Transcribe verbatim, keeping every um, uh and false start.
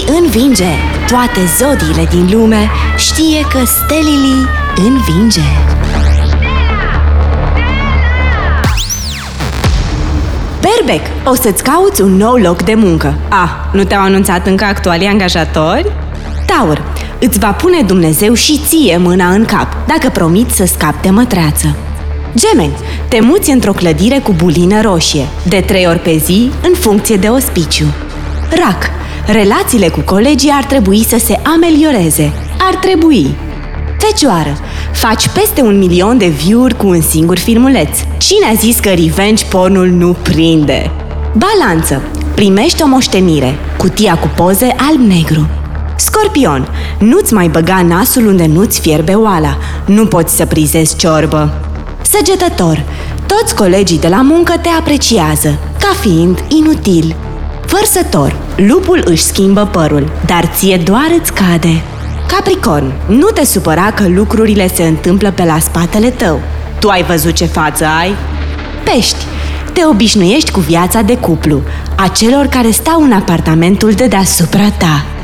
învinge. Toate zodiile din lume știe că Stelili învinge. Berbec, o să-ți cauți un nou loc de muncă. Ah, nu te-au anunțat încă actualii angajatori? Taur, îți va pune Dumnezeu și ție mâna în cap dacă promiți să scapi de mătreață. Gemeni, te muți într-o clădire cu bulină roșie, de trei ori pe zi, în funcție de ospiciu. Rac, relațiile cu colegii ar trebui să se amelioreze. Ar trebui. Fecioară, faci peste un milion de view-uri cu un singur filmuleț. Cine a zis că revenge pornul nu prinde? Balanță, primești o moștenire, cutia cu poze alb-negru. Scorpion, nu-ți mai băga nasul unde nu-ți fierbe oala. Nu poți să prizezi ciorbă. Săgetător, toți colegii de la muncă te apreciază, ca fiind inutil. Vărsător, lupul își schimbă părul, dar ție doar îți cade. Capricorn, nu te supăra că lucrurile se întâmplă pe la spatele tău. Tu ai văzut ce față ai? Pești, te obișnuiești cu viața de cuplu, a celor care stau în apartamentul de deasupra ta.